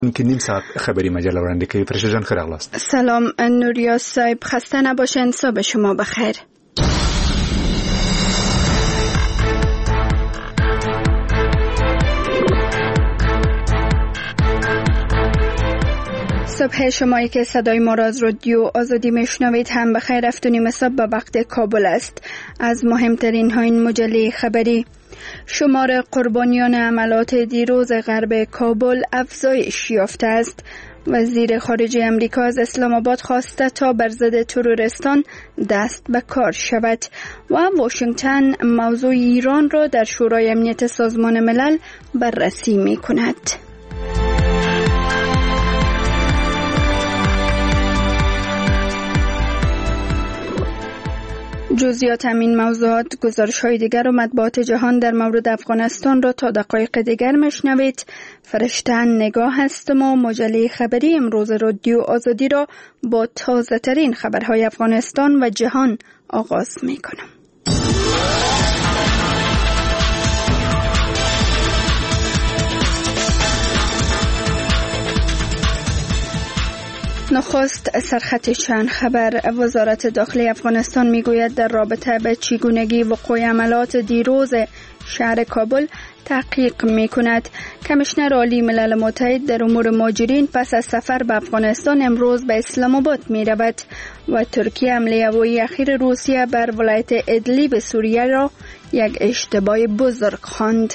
که نیم ساعت خبری مجله راننده که فرشته جان خیر اغلاست. سلام نوریا صاحب، خسته نباشین. صبح شما بخیر. صبح شمایی که صدای ما را از رادیو آزادی میشنوید هم بخیر. 7:30 صبح به وقت کابل است. از مهمترین ها این مجله خبری: شمار قربانیان عملات دیروز غرب کابل افزایش یافته است. وزیر خارجه امریکا از اسلام آباد خواسته تا بر ضد تروریستان دست به کار شود. و واشنگتن موضوع ایران را در شورای امنیت سازمان ملل بررسی می کند. جزئیات همین موضوعات، گزارش‌های دیگر و مطبوعات جهان در مورد افغانستان را تا دقایق دیگر میشنوید. فرشته نگاه هستم و مجله خبری امروز رادیو آزادی را با تازه ترین خبرهای افغانستان و جهان آغاز میکنم. نخست سرخط چند خبر. وزارت داخلی افغانستان میگوید در رابطه به چگونگی وقوع عملات دیروز شهر کابل تحقیق میکند. کمیشنر عالی ملل متحد در امور مهاجرین پس از سفر به افغانستان امروز به اسلام آباد میرود و ترکیه حمله هوایی اخیر روسیه بر ولایت ادلیب سوریه را یک اشتباه بزرگ خواند.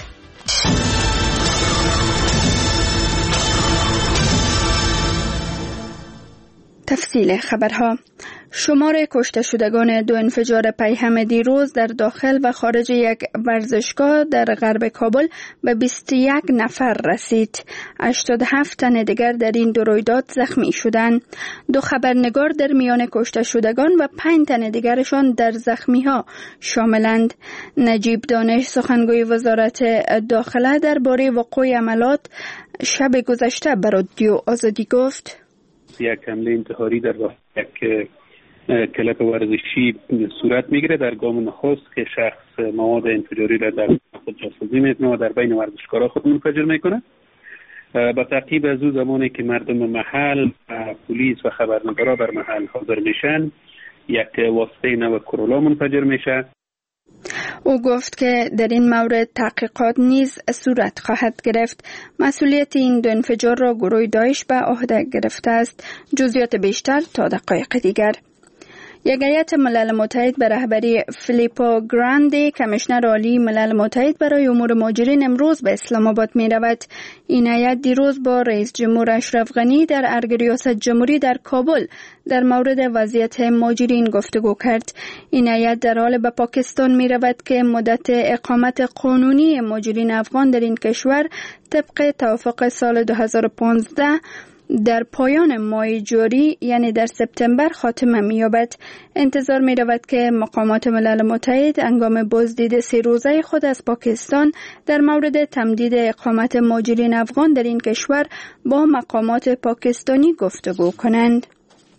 تفصیل خبرها: شمار کشته شدگان دو انفجار پیهم دیروز در داخل و خارج یک ورزشگاه در غرب کابل به 21 نفر رسید. 87 تن دیگر در این دو رویداد زخمی شدند. 2 خبرنگار در میان کشته شدگان و 5 تن دیگرشان در زخمی ها شاملند. نجیب دانش، سخنگوی وزارت داخله، درباره وقوع عملات شب گذشته به رادیو آزادی گفت: یک حمله انتحاری در یک کلب ورزشی صورت میگیره. در گام نخست که شخص مواد انفجاری را در خود جاسازی میکنه و در بین ورزشکارا خود منفجر میکنه. با تعقیب از او زمانی که مردم محل، پلیس و خبرنگارا بر محل حاضر میشن، یک واسطه نو کرولا منفجر میشه. او گفت که در این مورد تحقیقات نیز صورت خواهد گرفت. مسئولیت این دو انفجار را گروه داعش به عهده گرفته است. جزئیات بیشتر تا دقایق دیگر. یک هیئت ملل متحد به رهبری فیلیپو گراندی، کمیشنر عالی ملل متحد برای امور مهاجرین، امروز به اسلام آباد می رود. این هیئت دیروز با رئیس جمهور اشرف غنی در ارگ ریاست جمهوری در کابل در مورد وضعیت مهاجرین گفتگو کرد. این هیئت در حال به پاکستان می رود که مدت اقامت قانونی مهاجرین افغان در این کشور طبق توافق سال 2015 در پایان ماه جاری، یعنی در سپتامبر، خاتمه می‌یابد. انتظار می‌رود که مقامات ملل متحد هنگام بازدید 3 روزه خود از پاکستان در مورد تمدید اقامت مهاجرین افغان در این کشور با مقامات پاکستانی گفتگو کنند.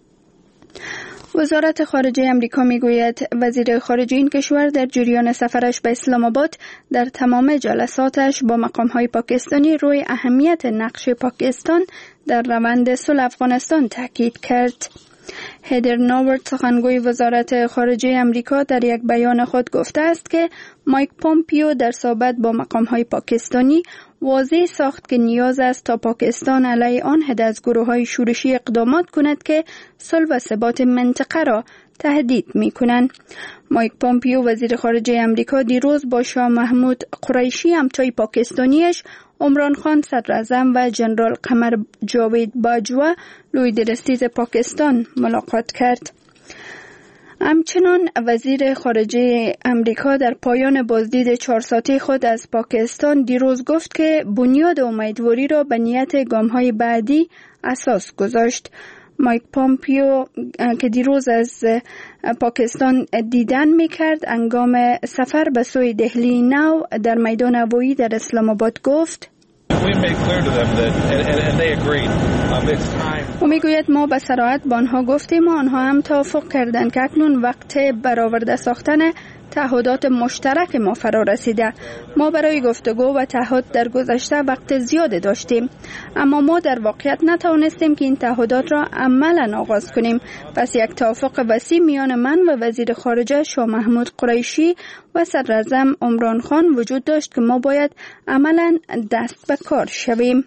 وزارت خارجه امریکا میگوید وزیر خارجه این کشور در جریان سفرش به اسلام آباد در تمام جلساتش با مقام‌های پاکستانی روی اهمیت نقش پاکستان در روند صلح افغانستان تاکید کرد. هیدر ناورد، سخنگوی وزارت خارجه امریکا، در یک بیان خود گفته است که مایک پومپیو در صحبت با مقام‌های پاکستانی واضح ساخت که نیاز است تا پاکستان علیه آن عده از گروه‌های شورشی اقدامات کند که صلح و ثبات منطقه را تهدید می‌کنند. مایک پومپیو، وزیر خارجه امریکا، دیروز با شاه محمود قریشی، همتای پاکستانیش عمران خان صدراعظم و جنرال قمر جاوید باجوا، لوی درستیز پاکستان، ملاقات کرد. همچنان وزیر خارجه امریکا در پایان بازدید 4 ساعته خود از پاکستان دیروز گفت که بنیاد امیدواری را به نیت گام‌های بعدی اساس گذاشت. مایک پومپیو که دیروز از پاکستان دیدن می‌کرد، هنگام سفر به سوی دهلی نو در میدان هوایی در اسلام آباد گفت: We made clear to them that and they agreed او میگوید ما به صراحت با آنها گفتیم و آنها هم توافق کردند که اکنون وقت برآورده ساختن تعهدات مشترک ما فرا رسیده. ما برای گفتگو و تعهد در گذشته وقت زیاد داشتیم، اما ما در واقعیت نتوانستیم که این تعهدات را عملا آغاز کنیم. پس یک توافق وسیع میان من و وزیر خارجه شاه محمود قریشی و صدراعظم عمران خان وجود داشت که ما باید عملا دست به کار شویم.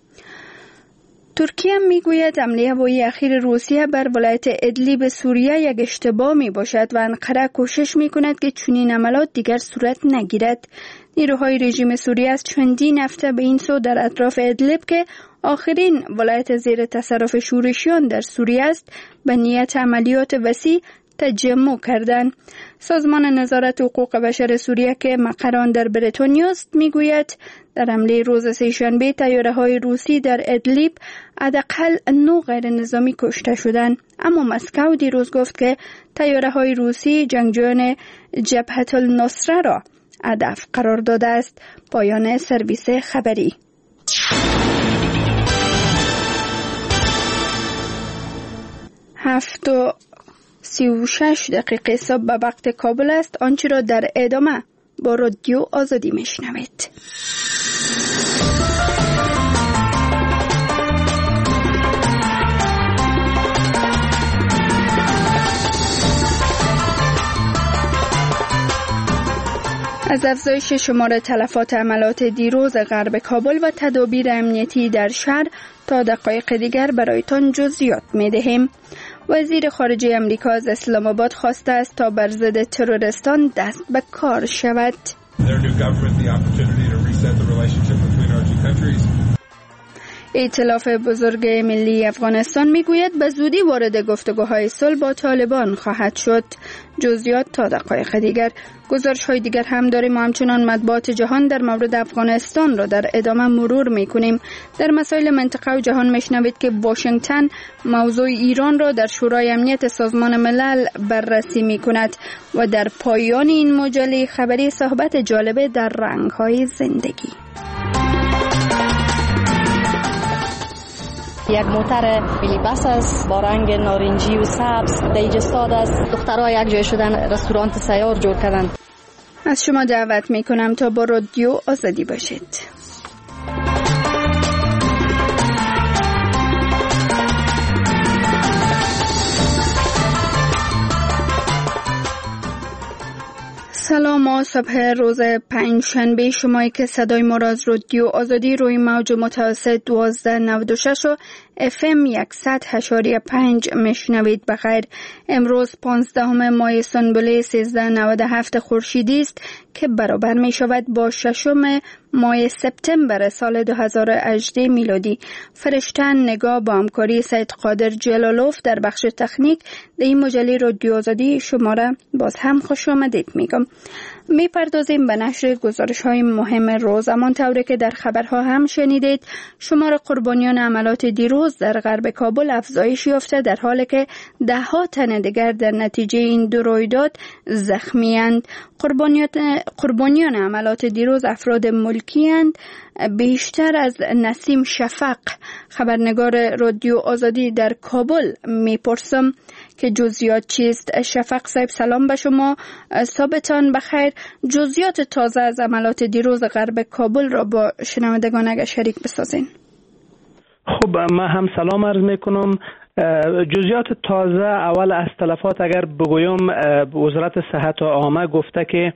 ترکیه میگوید حمله هوایی اخیر روسیه بر ولایت ادلیب سوریه یک اشتباه می باشد و انقره کوشش می کند که چنین عملات دیگر صورت نگیرد. نیروهای رژیم سوریه از چندین هفته به این سو در اطراف ادلیب که آخرین ولایت زیر تصرف شورشیان در سوریه است به نیت عملیات وسیع تجمع کردند. سازمان نظارت حقوق بشر سوریه که مقر آن در بریتانیا است میگوید در حمله روز سه‌شنبه طیاره‌های روسی در ادلیب حداقل 9 غیر نظامی کشته شدند، اما مسکو دیروز گفت که طیاره‌های روسی جنگجویان جبهة النصره را هدف قرار داده است. پایان سرویس خبری. 7:36 صبح به وقت کابل است. آنچه را در ادامه با رادیو آزادی میشنوید. از افزایش شمار تلفات حملات دیروز غرب کابل و تدابیر امنیتی در شهر تا دقایق دیگر برایتان جزئیات می‌دهیم. وزیر خارجه امریکا از اسلام آباد خواسته است تا بر ضد تروریستان دست به کار شود. ائتلاف بزرگ ملی افغانستان میگوید به زودی وارد گفتگوهای صلح با طالبان خواهد شد. جزئیات تا دقایق دیگر. گزارش‌های دیگر هم داریم و همچنان مطبوعات جهان در مورد افغانستان را در ادامه مرور می‌کنیم. در مسائل منطقه و جهان میشنوید که واشنگتن موضوع ایران را در شورای امنیت سازمان ملل بررسی می‌کند و در پایان این مجله خبری صحبت جالب در رنگ‌های زندگی. یک موتر ملی بس است با رنگ نارنجی و سبز دیج استاد است. دخترها یک جای شدن رستوران سیار جور کردن. از شما دعوت میکنم تا با رادیو آزادی باشید. سلام و صبح روز پنجشنبه شمایی که صدای ما را از رادیو آزادی روی موج متوسط 1296 و FM 100.5 میشنوید بخیر. امروز 15 ماه سنبله 1397 خورشیدی است که برابر می شود با 6 ماه سپتامبر سال 2018 میلادی. فرشتن نگاه با همکاری سید قادر جلالوف در بخش تکنیک در این مجله رادیو آزادی شما را باز هم خوش آمدید میگم. میپردازیم به نشر گزارش‌های مهم روز. همانطوری که در خبرها هم شنیدید، شمار قربانیان عملات دیروز در غرب کابل افزایش یافته در حالی که ده‌ها تن دیگر در نتیجه این دو رویداد زخمی‌اند. قربانیان عملات دیروز افراد ملکی‌اند. بیشتر از نسیم شفق خبرنگار رادیو آزادی در کابل میپرسم که جزئیات چیست. شفق صاحب سلام به شما، صبحتان بخیر. جزئیات تازه از عملات دیروز غرب کابل را با شنوندگان اگر شریک بسازین. خب من هم سلام عرض میکنم. جزئیات تازه اول از تلفات اگر بگویم، وزارت صحت عامه گفته که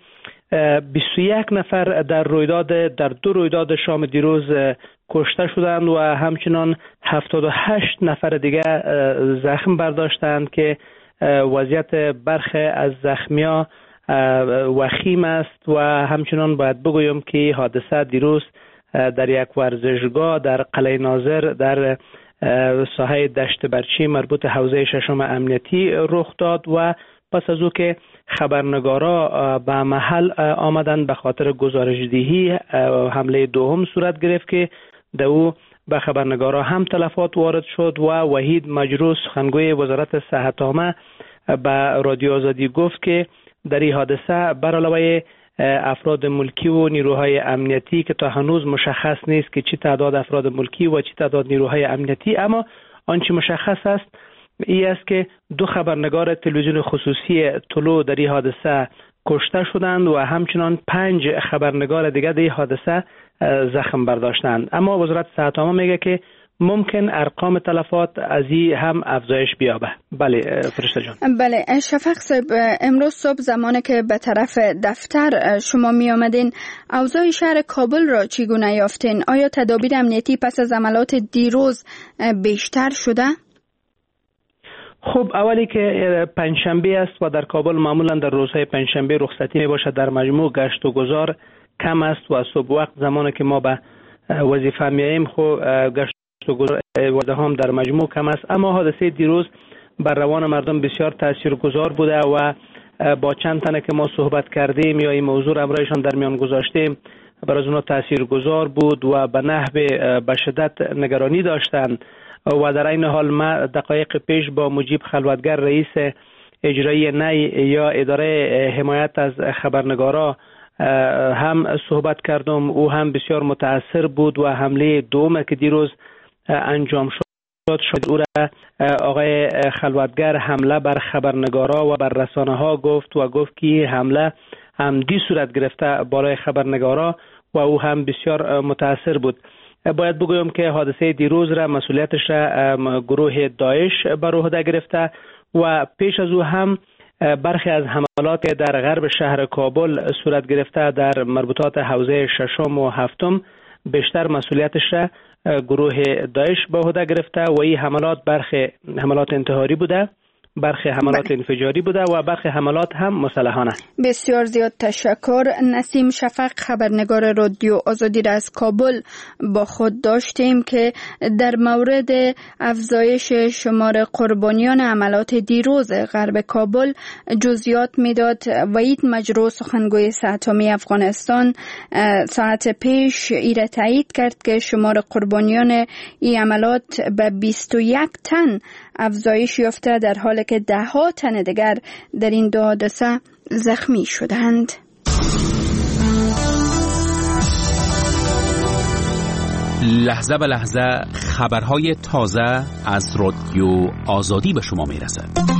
21 نفر در دو رویداد شام دیروز کشته شدند و همچنان 78 نفر دیگر زخم برداشتند که وضعیت برخی از زخمیا وخیم است. و همچنان باید بگویم که حادثه دیروز در یک ورزشگاه در قلعه ناظر در ساحه دشت برچی مربوط حوزه ششم امنیتی رخ داد و پس از او که خبرنگارا به محل آمدند به خاطر گزارشدهی حمله دوم صورت گرفت که در او به خبرنگارا هم تلفات وارد شد و وحید مجروح سخنگوی وزارت صحت عامه به رادیو آزادی گفت که در این حادثه بر علاوه افراد ملکی و نیروهای امنیتی که تا هنوز مشخص نیست که چی تعداد افراد ملکی و چی تعداد نیروهای امنیتی، اما آنچه مشخص است این است که 2 خبرنگار تلویزیون خصوصی طلوع در این حادثه کشته شدند و همچنان 5 خبرنگار دیگر در این حادثه زخم برداشتند. اما وزارت صحت عامه میگه که ممکن ارقام تلفات از این هم افزایش بیابه. بله فرشته جان. بله شفق صاحب، امروز صبح زمانی که به طرف دفتر شما می آمدین، اوضاع شهر کابل را چگونه یافتین؟ آیا تدابیر امنیتی پس از عملیات دیروز بیشتر شده؟ خب اولی که پنجشنبه است و در کابل معمولا در روزهای پنجشنبه رخصتی می باشد. در مجموع گشت و گذار کم است و صبح وقت زمانی که ما به وظیفه میاییم خب گشت و گذار هم در مجموع کم است. اما حادثه دیروز بر روان مردم بسیار تاثیرگذار بوده و با چند تنه که ما صحبت کردیم یا این موضوع امرایشان در میان گذاشتیم برای اونها تاثیرگذار بود و به نحو به شدت نگرانی داشتند. و در این حال ما دقایق پیش با مجیب خلوتگر رئیس اجرایی نی یا اداره حمایت از خبرنگارا هم صحبت کردم. او هم بسیار متاثر بود و حمله دوم که دیروز انجام شد او را آقای خلوتگر حمله بر خبرنگارا و بر رسانه ها گفت و گفت که حمله عمدی صورت گرفته بالای خبرنگارا و او هم بسیار متاثر بود. باید بگویم که حادثه دیروز را مسئولیتش را گروه داعش بر عهده گرفته و پیش از او هم برخی از حملات در غرب شهر کابل صورت گرفته در مربوطات حوزه 6 و 7 بیشتر مسئولیتش را گروه داعش به عهده گرفته و این حملات برخی حملات انتحاری بوده، برخی حملات انفجاری بوده و برخی حملات هم مسلحانه. بسیار زیاد تشکر. نسیم شفق، خبرنگار رادیو آزادی را از کابل با خود داشتیم که در مورد افزایش شمار قربانیان عملیات دیروز غرب کابل جزئیات میداد. وحید مجروح، سخنگوی صحت عامه افغانستان، ساعت پیش ایره تایید کرد که شمار قربانیان این عملیات به 21 تن افزایش یافته، در حالی که 10 تن دیگر در این 2 حادثه زخمی شدند. لحظه به لحظه خبرهای تازه از رادیو آزادی به شما میرسد.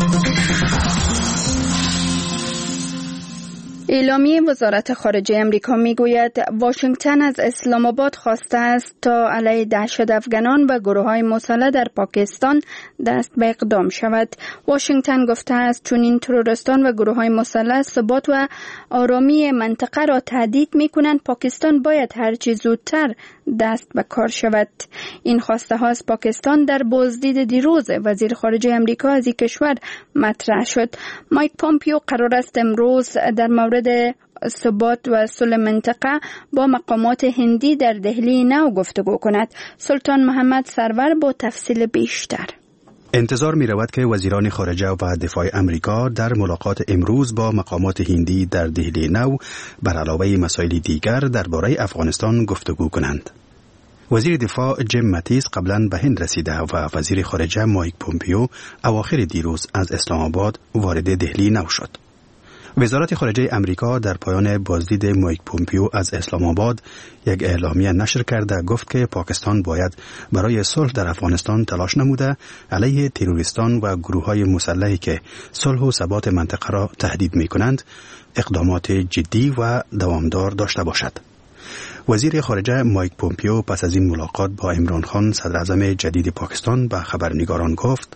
اعلامیه وزارت خارجه امریکا میگوید واشنگتن از اسلام آباد خواسته است تا علیه دهشت افغانان و گروه‌های مسلح در پاکستان دست به اقدام شود. واشنگتن گفته است چون این تروریستان و گروه‌های مسلح ثبات و آرامی منطقه را تهدید می‌کنند، پاکستان باید هرچه زودتر دست به کار شود. این خواسته ها از پاکستان در بازدید دیروز وزیر خارجه امریکا از این کشور مطرح شد. مایک پومپیو قرار است امروز در مورد ثبات و صلح منطقه با مقامات هندی در دهلی نو گفتگو کند. سلطان محمد سرور با تفصیل بیشتر. انتظار می رود که وزیران خارجه و دفاع امریکا در ملاقات امروز با مقامات هندی در دهلی نو بر علاوه مسائل دیگر درباره افغانستان گفتگو کنند. وزیر دفاع جیم ماتیس قبلا به هند رسیده و وزیر خارجه مایک پومپیو اواخر دیروز از اسلام آباد وارد دهلی نو شد. وزارت خارجه امریکا در پایان بازدید مایک پومپیو از اسلام آباد یک اعلامیه نشر کرده گفت که پاکستان باید برای صلح در افغانستان تلاش نموده علیه تروریستان و گروه‌های مسلحی که صلح و ثبات منطقه را تهدید می‌کنند اقدامات جدی و دوامدار داشته باشد. وزیر خارجه مایک پومپیو پس از این ملاقات با عمران خان صدر اعظم جدید پاکستان به خبرنگاران گفت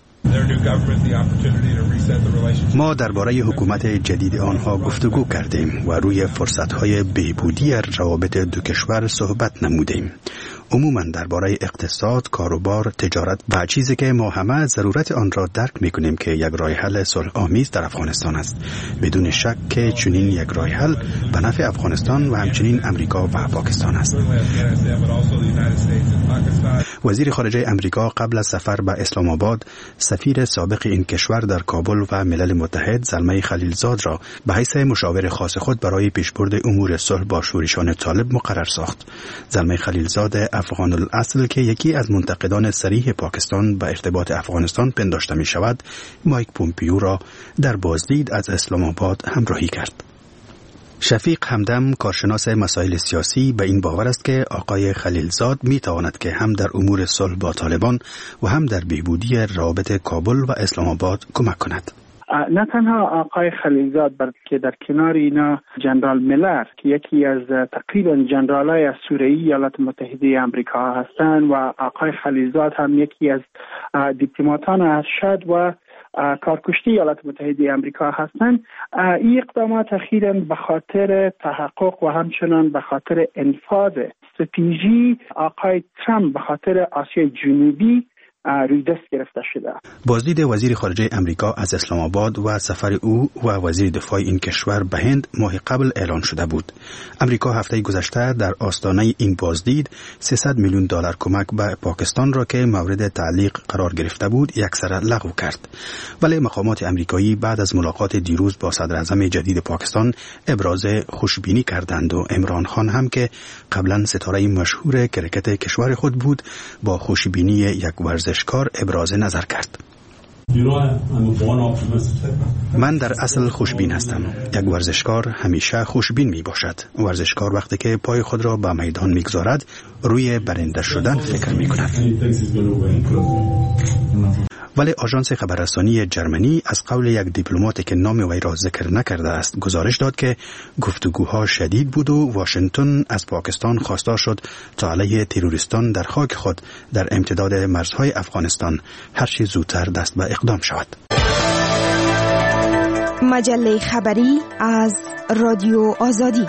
ما درباره حکومت جدید آنها گفتگو کردیم و روی فرصت‌های بهبودی روابط دو کشور صحبت نمودیم. عموماً درباره اقتصاد، کاروبار، تجارت و چیزی که ما همه ضرورت آن را درک می‌کنیم که یک راه حل صلح آمیز در افغانستان است. بدون شک که چنین یک راه حل به نفع افغانستان و همچنین امریکا و پاکستان است. وزیر خارجه امریکا قبل از سفر به اسلام آباد سفیر سابق این کشور در کابل و ملل متحد زلمه خلیلزاد را به حیث مشاور خاص خود برای پیشبرد امور صلح با شورشان طالب مقرر ساخت. زلمه خلیلزاد افغان الاصل که یکی از منتقدان صریح پاکستان به ارتباط افغانستان پنداشته می شود، مایک پومپیو را در بازدید از اسلام آباد همراهی کرد. شفیق همدم کارشناس مسائل سیاسی به این باور است که آقای خلیلزاد می تواند که هم در امور صلح با طالبان و هم در بهبودی روابط کابل و اسلام آباد کمک کند. نه تنها آقای خلیلزاد بلکه در کنار اینا جنرال میلر که یکی از تقریبا جنرالای اسطوره‌ای ایالات متحده آمریکا هستند و آقای خلیلزاد هم یکی از دیپلماتان ارشد و کارکشته ایالات متحده آمریکا هستند. این اقدامات اخیراً به خاطر تحقق و همچنان به خاطر انفاذ استراتژی آقای ترامپ به خاطر آسیای جنوبی روی دست گرفته شده. بازدید وزیر خارجه امریکا از اسلام آباد و سفر او و وزیر دفاع این کشور به هند ماه قبل اعلان شده بود. امریکا هفته گذشته در آستانه این بازدید 300 میلیون دلار کمک به پاکستان را که مورد تعلیق قرار گرفته بود یکسره لغو کرد. ولی مقامات امریکایی بعد از ملاقات دیروز با صدر اعظم جدید پاکستان ابراز خوشبینی کردند و عمران خان هم که قبلا ستاره مشهور کرکت کشور خود بود با خوشبینی یک ورزشکار ابراز نظر کرد. من در اصل خوشبین هستم. یک ورزشکار همیشه خوشبین می باشد. ورزشکار وقتی که پای خود را به میدان می گذارد روی برنده شدن فکر می کند. ولی آژانس خبررسانی جرمنی از قول یک دیپلماتی که نام وی را ذکر نکرده است گزارش داد که گفتگوها شدید بود و واشنگتن از پاکستان خواستار شد تا علیه تروریستان در خاک خود در امتداد مرزهای افغانستان هر چه زودتر دست به اقدام شود. مجله خبری از رادیو آزادی.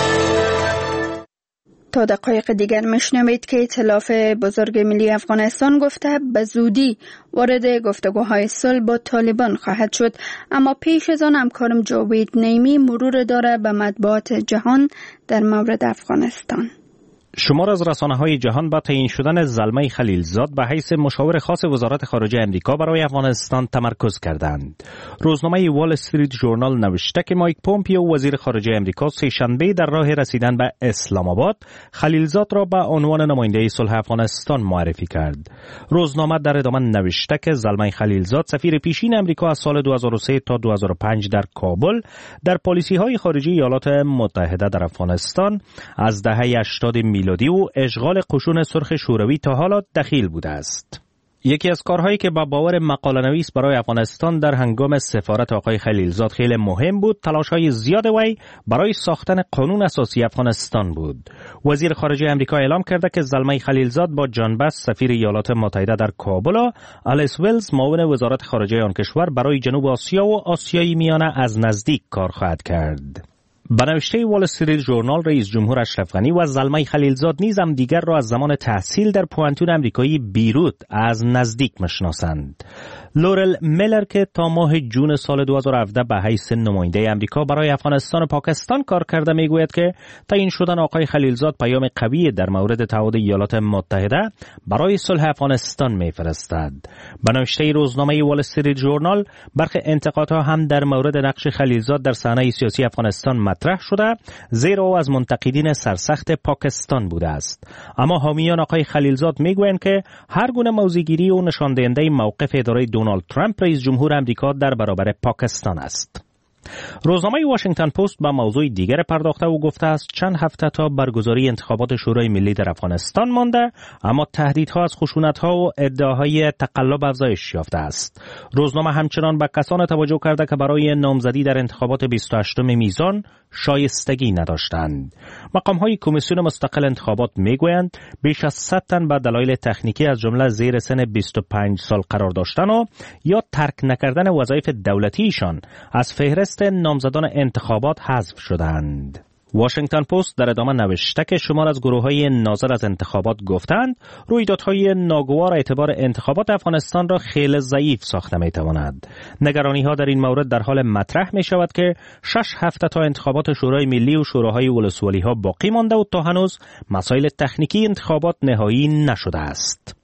تا دقایق دیگر میشنوید که ائتلاف بزرگ ملی افغانستان گفته به زودی وارد گفتگوهای صلح با طالبان خواهد شد، اما پیش از آن همکارم جاوید نیمی مرور داره به مطبوعات جهان در مورد افغانستان. شمار از رسانه‌های جهان با تعیین شدن زلمه خلیلزاد به حیث مشاور خاص وزارت خارجه امریکا برای افغانستان تمرکز کردند. روزنامه وال استریت ژورنال نوشته که مایک پومپیو وزیر خارجه امریکا سه‌شنبه در راه رسیدن به اسلام آباد خلیلزاد را به عنوان نماینده صلح افغانستان معرفی کرد. روزنامه در ادامه نوشته که زلمه خلیلزاد سفیر پیشین امریکا از سال 2003 تا 2005 در کابل در پالیسی‌های خارجی ایالات متحده در افغانستان از دهه 80 میلادی و اشغال قشون سرخ شوروی تا حالا دخیل بوده است. یکی از کارهایی که با باور مقاله نویس برای افغانستان در هنگام سفارت آقای خلیلزاد خیلی مهم بود، تلاش‌های زیاد وی برای ساختن قانون اساسی افغانستان بود. وزیر خارجه امریکا اعلام کرده که زلمه خلیلزاد با جان بس سفیر ایالات متحده در کابل و آلیس ویلز معاون وزارت خارجه آن کشور برای جنوب آسیا و آسیای میانه از نزدیک کار خواهد کرد. به نوشته وال استریت ژورنال رئیس جمهور اشرف غنی و زلمه خلیلزاد نیز هم دیگر را از زمان تحصیل در پوانتون امریکایی بیروت از نزدیک میشناسند. لورل میلر که تا ماه جون سال 2017 به حیث نماینده امریکا برای افغانستان و پاکستان کار کرده میگوید که تعیین شدن آقای خلیلزاد پیام قوی در مورد تعهد ایالات متحده برای صلح افغانستان میفرستد. به نوشته روزنامه وال استریت ژورنال برخی انتقادها هم در مورد نقش خلیلزاد در صحنه سیاسی افغانستان مطرح شده، زیرا او از منتقدین سرسخت پاکستان بوده است. اما حامیان آقای خلیلزاد میگویند که هر گونه موضع‌گیری و نشان دهنده موقف اداره دونالد ترامپ رئیس جمهور امریکا در برابر پاکستان است. روزنامه واشنگتن پست به موضوع دیگر پرداخته و گفته است چند هفته تا برگزاری انتخابات شورای ملی در افغانستان مانده، اما تهدیدها از خشونت‌ها و ادعاهای تقلب افزایش یافته است. روزنامه همچنان به کسان توجه کرده که برای نامزدی در انتخابات 28 میزان شایستگی نداشتند. مقام‌های کمیسیون مستقل انتخابات میگویند بیش از 100 تن به دلایل تکنیکی از جمله زیر سن 25 سال قرار داشتن و یا ترک نکردن وظایف دولتیشان از فهرست نامزدان انتخابات حذف شدند. واشنگتن پست در ادامه نوشته که شمار از گروه‌های ناظر از انتخابات گفتند رویدادهای ناگوار اعتبار انتخابات افغانستان را خیلی ضعیف ساخته می‌تواند. نگرانی‌ها در این مورد در حال مطرح می‌شود که 6 هفته تا انتخابات شورای ملی و شوراهای ولسوالی‌ها باقی مانده و تا هنوز مسائل تکنیکی انتخابات نهایی نشده است.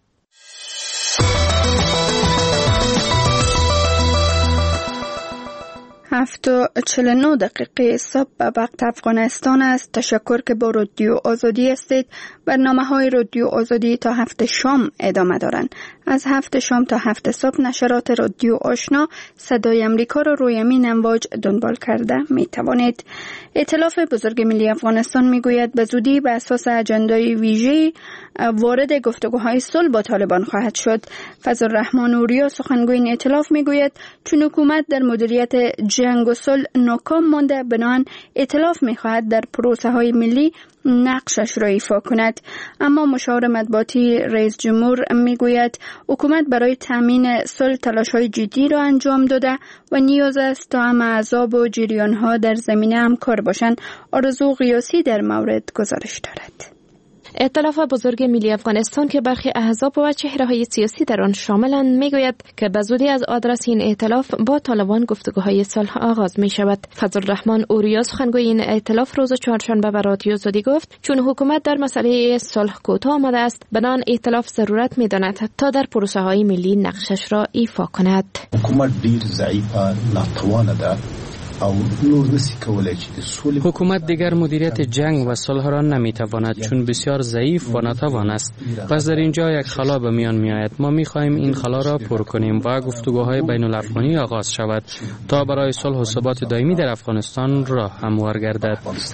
7:49 صبح به وقت افغانستان است. تشکر که با رادیو آزادی هستید. برنامه‌های رادیو آزادی تا 7 شام ادامه دارند. از 7 شام تا 7 صبح نشرات رادیو آشنا صدای امریکا را روی امین امواج دنبال کرده می توانید. ائتلاف بزرگ ملی افغانستان می گوید به زودی به اساس اجندای ویژه وارد گفتگوهای صلح با طالبان خواهد شد. فضل الرحمن اوریا سخنگوی این ائتلاف می گوید چون حکومت در مدیریت جنگ و صلح ناکام مانده، بنابراین ائتلاف می خواهد در پروسه های ملی نقشش را ایفا کند. اما مشاور مطبوعاتی رئیس جمهور می گوید حکومت برای تامین صلح تلاش‌های جدی را انجام داده و نیاز است تا هم احزاب و جریان‌ها در زمینه همکار باشند. آرزو غیاثی در مورد گزارش دارد. ائتلاف بزرگ ملی افغانستان که برخی احزاب و چهره‌های سیاسی در آن شاملند میگوید که به زودی از آدرس این ائتلاف با طالبان گفتگوهای صلح آغاز می شود. فضل الرحمن اوریا سخنگوی این ائتلاف روز چهارشنبه به رادیو آزادی گفت چون حکومت در مسئله صلح کوتاه آمده است، بنابراین ائتلاف ضرورت می‌داند تا در پروسه‌های ملی نقشش را ایفا کند. حکومت ډیر ضعیفه، ناتوانه ده. حکومت دیگر مدیریت جنگ و صلح را نمیتواند چون بسیار ضعیف و ناتوان است. پس در اینجا یک خلا به میان میآید. ما میخواهیم این خلا را پر کنیم و گفتگوهای بین الافغانی آغاز شود تا برای صلح و ثبات دائمی در افغانستان راه هموار گردد.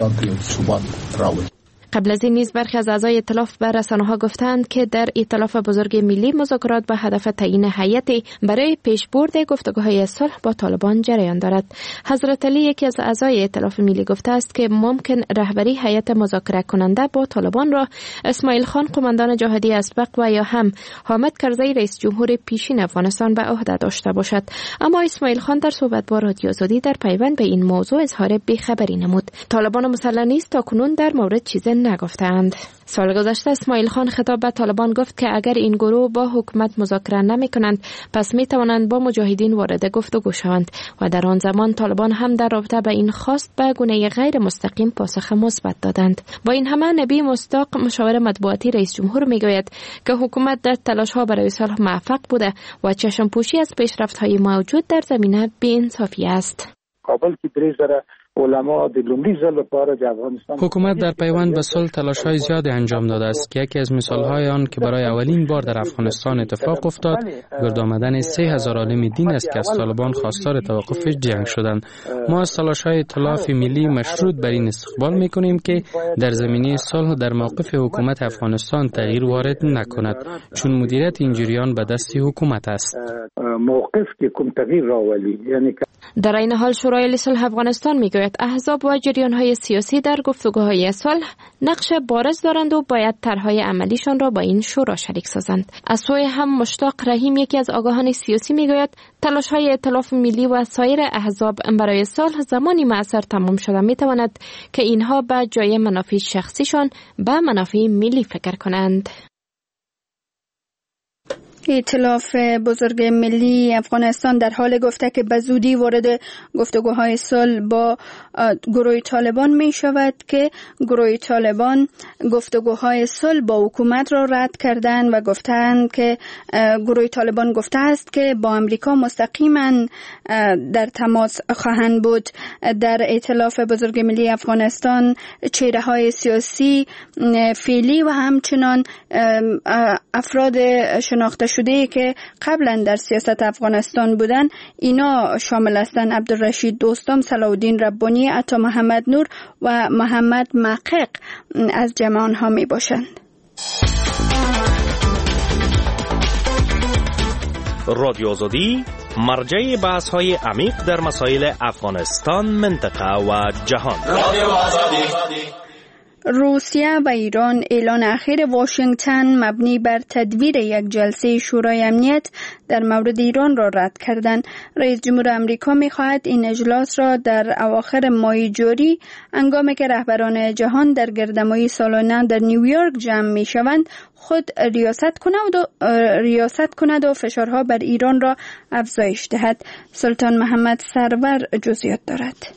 قبل از این نیز برخی از اعضای ائتلاف به رسانه‌ها گفتند که در ائتلاف بزرگ ملی مذاکرات به هدف تعیین هیئتی برای پیشبرد گفتگوهای صلح با طالبان جریان دارد. حضرت علی یکی از اعضای ائتلاف ملی گفته است که ممکن رهبری هیئت مذاکره کننده با طالبان را اسماعیل خان قماندان جهادی اسبق و یا هم حامد کرزی رئیس جمهور پیشین افغانستان به عهده داشته باشد. اما اسماعیل خان در صحبت با رادیو آزادی در پیوند به این موضوع اظهار بی‌خبری نمود. طالبان مسلح نیست تاکنون در مورد چیزی نگفتند. سال گذشته اسماعیل خان خطاب به طالبان گفت که اگر این گروه با حکومت مذاکره نمی کنند پس می توانند با مجاهدین وارد گفتگو شوند و در آن زمان طالبان هم در رابطه به این خواست به گونه غیر مستقیم پاسخ مثبت دادند. با این همه نبی مصداق مشاور مطبوعاتی رئیس جمهور می گوید که حکومت در تلاش ها برای صلح موفق بوده و چشم پوشی از پیشرفت های موجود در زمینه بی‌انصافی است. کابل کی دریزره علما د لومړي ځل لپاره د افغانستان حکومت در پیوند به صلح تلاش‌های زیادی انجام داده است که یکی از مثال‌های آن که برای اولین بار در افغانستان اتفاق افتاد گرد آمدن 3000 عالم دین است که از طالبان خواستار توقف جنگ شدند. ما از تلاش‌های ائتلاف ملی مشروط بر این استقبال می‌کنیم که در زمینه صلح در موقف حکومت افغانستان تغییر وارد نکند چون مدیریت این جریان به دست حکومت است. موقف که کوم تغییر راولي یعنی در این حال شورای صلح افغانستان میگوید احزاب و جریان‌های سیاسی در گفتگوهای صلح نقش بارز دارند و باید طرح‌های عملیشان را با این شورا شریک سازند. از سوی هم مشتاق رحیم یکی از آگاهان سیاسی میگوید تلاش‌های ائتلاف ملی و سایر احزاب برای صلح زمانی مؤثر تمام شده میتواند که اینها به جای منافع شخصیشان به منافع ملی فکر کنند. ائتلاف بزرگ ملی افغانستان در حال گفته که به زودی وارد گفتگوهای صلح با گروه طالبان می شود که گروه طالبان گفتگوهای صلح با حکومت را رد کردند و گفتند که گروه طالبان گفته است که با امریکا مستقیما در تماس خواهند بود. در ائتلاف بزرگ ملی افغانستان چهره‌های سیاسی فعلی و همچنان افراد شناخته شده که قبلا در سیاست افغانستان بودن اینا شامل هستند: عبدالرشید دوستم، صلاح الدین ربانی، عطا محمد نور و محمد محقق از جمع آنها می باشند. رادیو آزادی مرجع بحث های عمیق در مسائل افغانستان، منطقه و جهان. رادیو آزادی. روسیه و ایران اعلان اخیر واشنگتن مبنی بر تدویر یک جلسه شورای امنیت در مورد ایران را رد کردند. رئیس جمهور آمریکا می‌خواهد این اجلاس را در اواخر ماه جاری هنگامی که رهبران جهان در گردهمایی سالانه در نیویورک جمع می‌شوند خود ریاست کند و فشارها بر ایران را افزایش دهد. سلطان محمد سرور جزئیات دارد.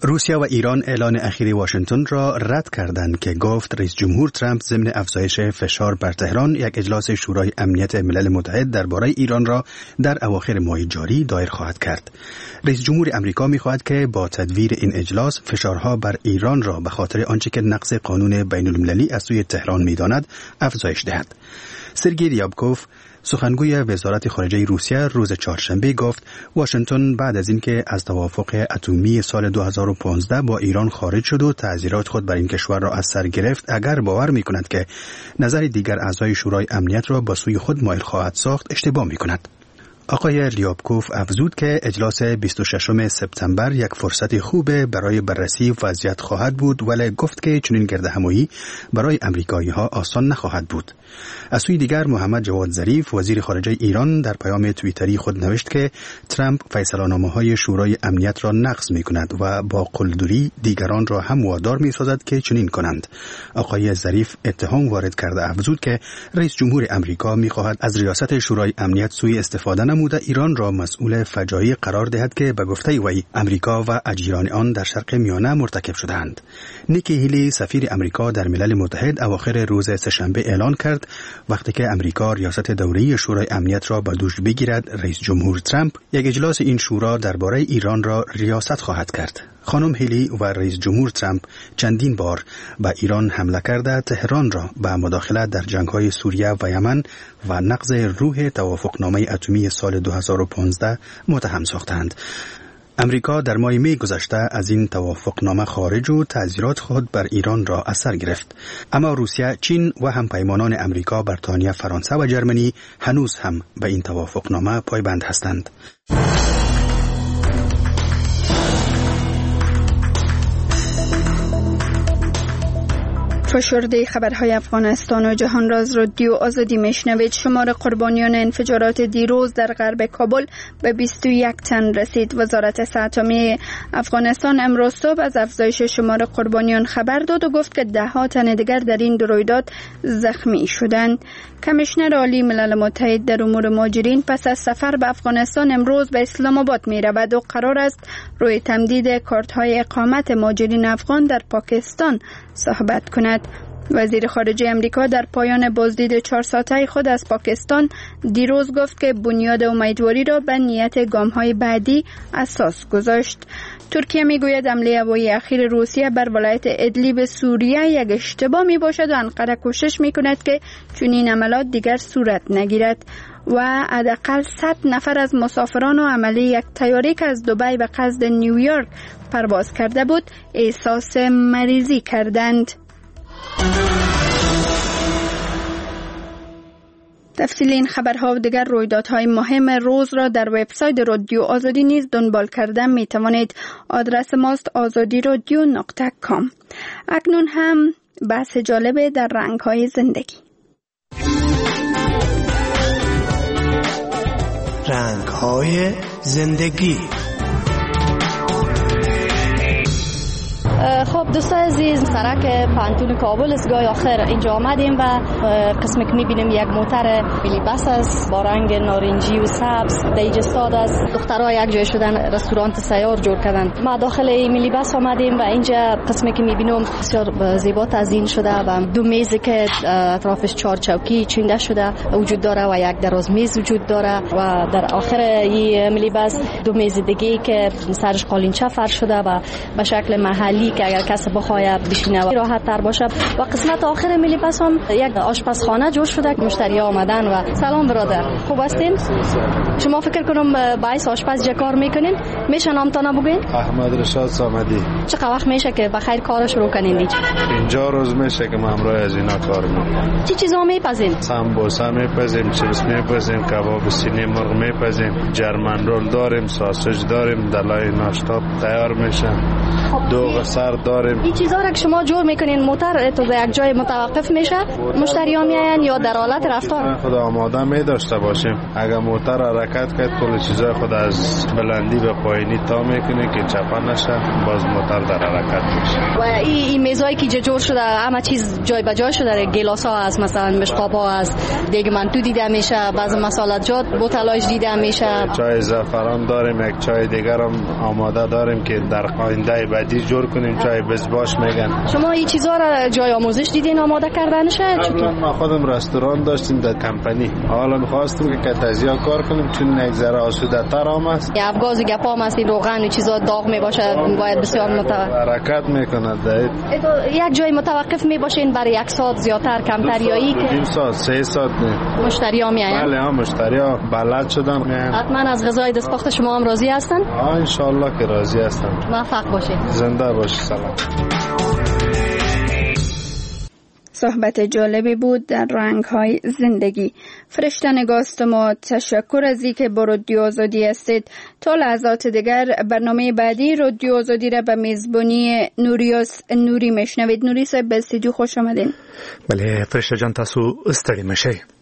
روسیه و ایران اعلان اخیر واشنگتن را رد کردند که گفت رئیس جمهور ترامپ ضمن افزایش فشار بر تهران یک اجلاس شورای امنیت ملل متحد درباره ایران را در اواخر ماه جاری دایر خواهد کرد. رئیس جمهور امریکا می‌خواهد که با تدویر این اجلاس فشارها بر ایران را به خاطر آنچه که نقض قانون بین‌المللی از سوی تهران می‌داند افزایش دهد. سرگئی ریابکوف سخنگوی وزارت خارجه روسیه روز چهارشنبه گفت واشنگتن بعد از اینکه از توافق اتمی سال 2015 با ایران خارج شد و تعزیرات خود بر این کشور را از سر گرفت، اگر باور می‌کند که نظر دیگر اعضای شورای امنیت را به سوی خود مایل خواهد ساخت، اشتباه می‌کند. آقای ریابکوف افزود که اجلاس 26 سپتامبر یک فرصت خوب برای بررسی وضعیت خواهد بود، ولی گفت که چنین گردهمایی برای امریکایی‌ها آسان نخواهد بود. از سوی دیگر محمد جواد ظریف وزیر خارجه ایران در پیام توییتری خود نوشت که ترامپ فیصله‌نامه‌های شورای امنیت را نقض می‌کند و با قلدری دیگران را هم وادار می‌سازد که چنین کنند. آقای ظریف اتهام وارد کرده افزود که رئیس جمهور امریکا می‌خواهد از ریاست شورای امنیت سوء استفاده نموده ایران را مسئول فجایع قرار دهد که به گفته وی امریکا و اجیران آن در شرق میانه مرتکب شدند. نیکی هیلی سفیر امریکا در ملل متحد اواخر روز سه‌شنبه اعلان کرد وقتی که امریکا ریاست دوره‌ای شورای امنیت را به دوش بگیرد، رئیس جمهور ترامپ یک اجلاس این شورا درباره ایران را ریاست خواهد کرد. خانم هیلی و رئیس جمهور ترامپ چندین بار به ایران حمله کرده تهران را به مداخله در جنگ‌های سوریه و یمن و نقض روح توافقنامه اتمی سال 2015 متهم ساختند. امریکا در ماه می گذشته از این توافقنامه خارج و تعزیرات خود بر ایران را از سر گرفت. اما روسیه، چین و همپیمانان امریکا، بریتانیا، فرانسه و جرمنی هنوز هم به این توافقنامه پایبند هستند. فشرده خبرهای افغانستان و جهان را از رادیو آزادی میشنوید. شمار قربانیان انفجارات دیروز در غرب کابل به 21 تن رسید. وزارت صحت عامه افغانستان امروز صبح از افزایش شمار قربانیان خبر داد و گفت که 10 تن دیگر در این دو رویداد زخمی شدند. کمیشنر عالی ملل متحد در امور مهاجرین پس از سفر به افغانستان امروز به اسلام آباد می رود و قرار است روی تمدید کارت‌های اقامت مهاجرین افغان در پاکستان صحبت کند. وزیر خارجه امریکا در پایان بازدید 4 ساعته خود از پاکستان دیروز گفت که بنیاد امیدواری را به نیت گام‌های بعدی اساس گذاشت. ترکیه میگوید حمله هوایی اخیر روسیه بر ولایت ادلیب سوریه یک اشتباه می باشد و انقره کوشش می کند که چنین عملات دیگر صورت نگیرد و حداقل 100 نفر از مسافران و عمله یک طیاره که از دبی به قصد نیویورک پرواز کرده بود احساس مریضی کردند. تفصیل این خبرها و دیگر رویدادهای مهم روز را در وبسایت رادیو آزادی نیز دنبال کردن می توانید. آدرس ماست azadiradio.com. اکنون هم بحث جالب در رنگ‌های زندگی. رنگ‌های زندگی. خب دوستای عزیز، سرک پانتون کابل است. گاهی آخر اینجا آمدیم و قسمی که میبینیم یک موتر ملی بس است با رنگ نارنجی و سبز دیج استاد است. دخترها یک جای شدن رستوران سیار جور کردن. ما داخل این ملی بس آمدیم و اینجا قسمی که میبینیم بسیار زیبا تزیین شده و دو میزی که اطرافش 4 چوکی چینده شده وجود داره و یک دراز میز وجود داره و در آخر این ملی بس 2 میز دیگه که سرش قالینچه فرش شده و به شکل محلی که اگر کسی بخواد بشینه و راحت تر باشه. و قسمت آخر ملی بس هم یک آشپزخانه جور شده که مشتری ها آمدن. و سلام برادر، خوب هستین؟ شما فکر کنم باعث آشپز جا کار میکنین؟ میشه نامتان بگین؟ احمد رشاد صامدی. چقدر وقت میشه که بخیر کار شروع کنین دیگه؟ 50 روز میشه که ما همراه از اینا کار میکنیم. چی چیزا میپزین؟ سمبوسا میپزیم، چپس میپزیم، کباب سینه مرغ میپزیم، جرمن رول داریم، ساسج داریم، دلای ناشتا تیار میشه. 2 غصه موتر داریم. این چیزا را که شما جور میکنین موتر تو در یک جای متوقف میشه، مشتریان میاین یا در حالت رفتار خود آماده می داشته باشیم. اگر موتر حرکت کرد کل چیزای خود از بلندی به پایینی تا میکنه که چپا نشه، باز موتر در حرکت میشه. و این میزایی که جور شده همه چیز جای به جای شده، گلاسا هست، مثلا مشقابا هست، دیگه منتو دیده میشه، بعضی مسالجات بوتلاژ دیده میشه. چای زعفران داریم، یک چای دیگر هم آماده داریم که در آینده بعدی جور کنیم، چای بزباش میگن. شما این چیزا را جای آموزش دیدین آماده کردنشه؟ چطور؟ ما خودم رستوران داشتیم در کمپانی، حالا می‌خواستیم که تجزیه کار کنیم چون یک ذره آسوده تر است. یا افغاز گپا هست، روغن و چیزا داغ میباشه، باید بسیار حرکت میکنه. یک جای متوقف میباشین برای یک ساعت زیادتر کمتر یا ای که 2 ساعت 3 ساعت مشتری‌ها میاین؟ بله مشتری‌ها بلد شدن میاین. حتما از غذای دستپخت شما هم راضی هستن؟ ان شاء الله که راضی هستن. موفق باشید. زنده باشید. سلام. صحبت جالبی بود در رنگ‌های زندگی. فرشته نگاست ما تشکر از اینکه با رادیو آزادی هستید. تا لحظات دیگر برنامه بعدی رادیو آزادی را به میزبانی نوری میشنوید. نوری صاحب به استودیو خوش آمدین. بله فرشته جان تاسو استړي مشئ.